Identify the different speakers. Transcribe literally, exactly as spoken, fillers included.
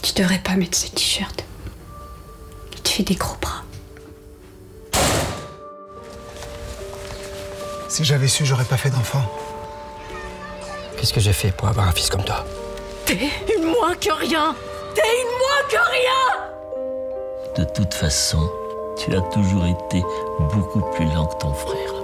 Speaker 1: Tu devrais pas mettre ce t-shirt. Il te fait des gros bras.
Speaker 2: Si j'avais su, j'aurais pas fait d'enfant.
Speaker 3: Qu'est-ce que j'ai fait pour avoir un fils comme toi?
Speaker 4: T'es une moins que rien. T'es une moins que rien.
Speaker 5: De toute façon, tu as toujours été beaucoup plus lent que ton frère.